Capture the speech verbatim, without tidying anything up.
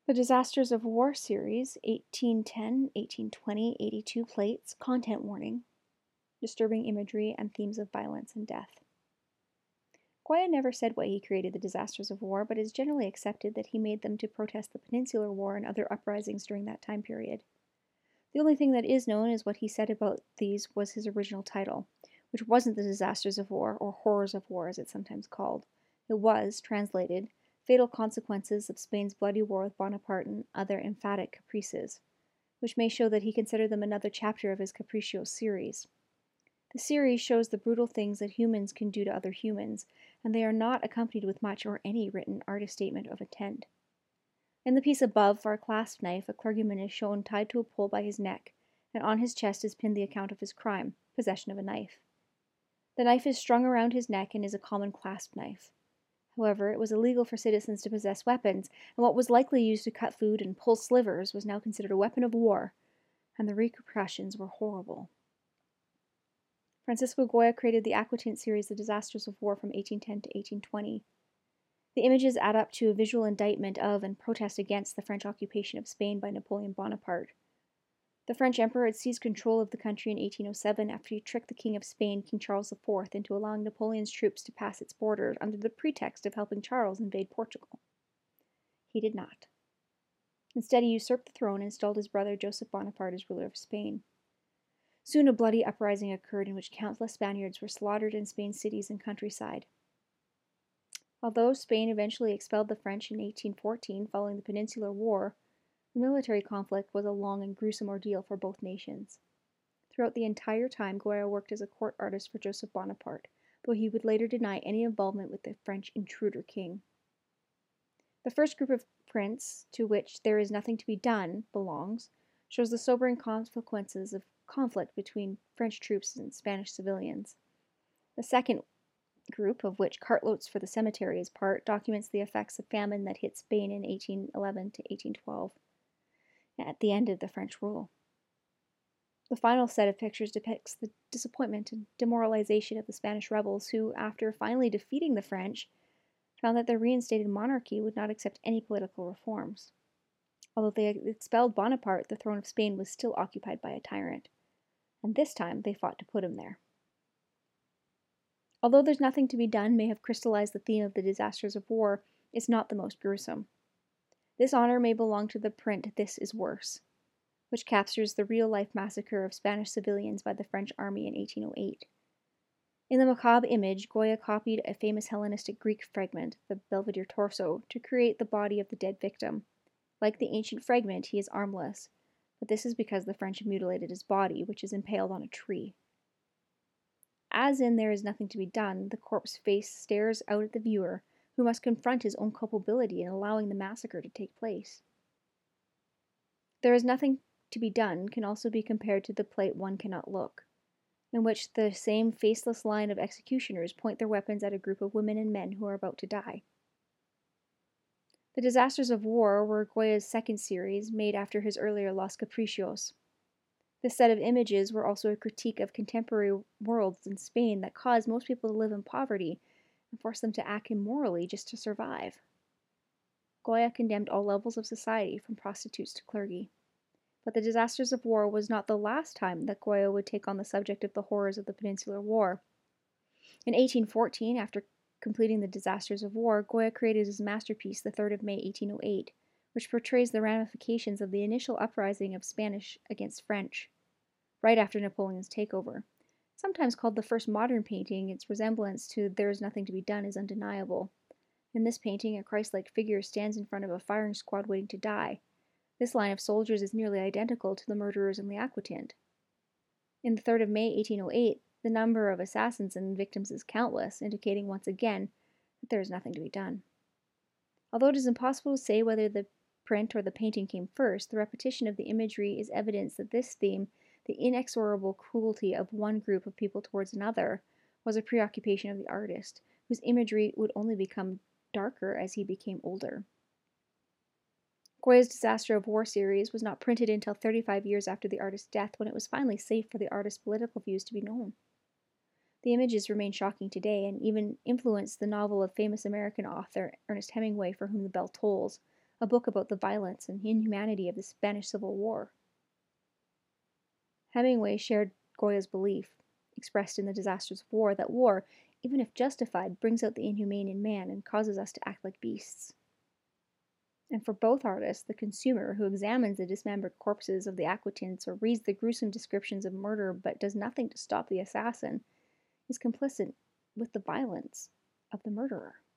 The Disasters of War series, eighteen ten, eighteen twenty, eighty-two plates, content warning, disturbing imagery and themes of violence and death. Goya never said why he created the Disasters of War, but it is generally accepted that he made them to protest the Peninsular War and other uprisings during that time period. The only thing that is known is what he said about these was his original title, which wasn't the Disasters of War, or Horrors of War as it's sometimes called. It was, translated, Fatal Consequences of Spain's Bloody War with Bonaparte and Other Emphatic Caprices, which may show that he considered them another chapter of his Capriccio series. The series shows the brutal things that humans can do to other humans, and they are not accompanied with much or any written artist statement of intent. In the piece above, for a clasp knife, a clergyman is shown tied to a pole by his neck, and on his chest is pinned the account of his crime, possession of a knife. The knife is strung around his neck and is a common clasp knife. However, it was illegal for citizens to possess weapons, and what was likely used to cut food and pull slivers was now considered a weapon of war, and the repercussions were horrible. Francisco Goya created the Aquatint series, The Disasters of War, from eighteen ten to eighteen twenty. The images add up to a visual indictment of and protest against the French occupation of Spain by Napoleon Bonaparte. The French emperor had seized control of the country in eighteen oh seven after he tricked the King of Spain, King Charles the Fourth, into allowing Napoleon's troops to pass its borders under the pretext of helping Charles invade Portugal. He did not. Instead, he usurped the throne and installed his brother Joseph Bonaparte as ruler of Spain. Soon a bloody uprising occurred in which countless Spaniards were slaughtered in Spain's cities and countryside. Although Spain eventually expelled the French in eighteen fourteen following the Peninsular War, the military conflict was a long and gruesome ordeal for both nations. Throughout the entire time, Goya worked as a court artist for Joseph Bonaparte, though he would later deny any involvement with the French intruder king. The first group of prints, to which There Is Nothing to Be Done belongs, shows the sobering consequences of conflict between French troops and Spanish civilians. The second group, of which Cartloads for the Cemetery is part, documents the effects of famine that hit Spain in eighteen eleven to eighteen twelve, at the end of the French rule. The final set of pictures depicts the disappointment and demoralization of the Spanish rebels who, after finally defeating the French, found that their reinstated monarchy would not accept any political reforms. Although they had expelled Bonaparte, the throne of Spain was still occupied by a tyrant, and this time they fought to put him there. Although There's Nothing to Be Done may have crystallized the theme of the Disasters of War, it's not the most gruesome. This honor may belong to the print This Is Worse, which captures the real-life massacre of Spanish civilians by the French army in eighteen oh eight. In the macabre image, Goya copied a famous Hellenistic Greek fragment, the Belvedere torso, to create the body of the dead victim. Like the ancient fragment, he is armless, but this is because the French have mutilated his body, which is impaled on a tree. As in There Is Nothing to Be Done, the corpse face stares out at the viewer, who must confront his own culpability in allowing the massacre to take place. There Is Nothing to Be Done can also be compared to the plate One Cannot Look, in which the same faceless line of executioners point their weapons at a group of women and men who are about to die. The Disasters of War were Goya's second series, made after his earlier Los Capricios. This set of images were also a critique of contemporary worlds in Spain that caused most people to live in poverty and forced them to act immorally just to survive. Goya condemned all levels of society, from prostitutes to clergy. But the Disasters of War was not the last time that Goya would take on the subject of the horrors of the Peninsular War. In eighteen fourteen, after completing the Disasters of War, Goya created his masterpiece, The third of May, eighteen oh eight, which portrays the ramifications of the initial uprising of Spanish against French, right after Napoleon's takeover. Sometimes called the first modern painting, its resemblance to There Is Nothing to Be Done is undeniable. In this painting, a Christ-like figure stands in front of a firing squad waiting to die. This line of soldiers is nearly identical to the murderers in the Aquatint. In The third of May, eighteen oh eight, the number of assassins and victims is countless, indicating once again that there is nothing to be done. Although it is impossible to say whether the print or the painting came first, the repetition of the imagery is evidence that this theme, the inexorable cruelty of one group of people towards another, was a preoccupation of the artist, whose imagery would only become darker as he became older. Goya's Disaster of War series was not printed until thirty-five years after the artist's death, when it was finally safe for the artist's political views to be known. The images remain shocking today and even influenced the novel of famous American author Ernest Hemingway, For Whom the Bell Tolls, a book about the violence and inhumanity of the Spanish Civil War. Hemingway shared Goya's belief, expressed in The Disasters of War, that war, even if justified, brings out the inhumane in man and causes us to act like beasts. And for both artists, the consumer who examines the dismembered corpses of the Aquitans or reads the gruesome descriptions of murder but does nothing to stop the assassin is complicit with the violence of the murderer.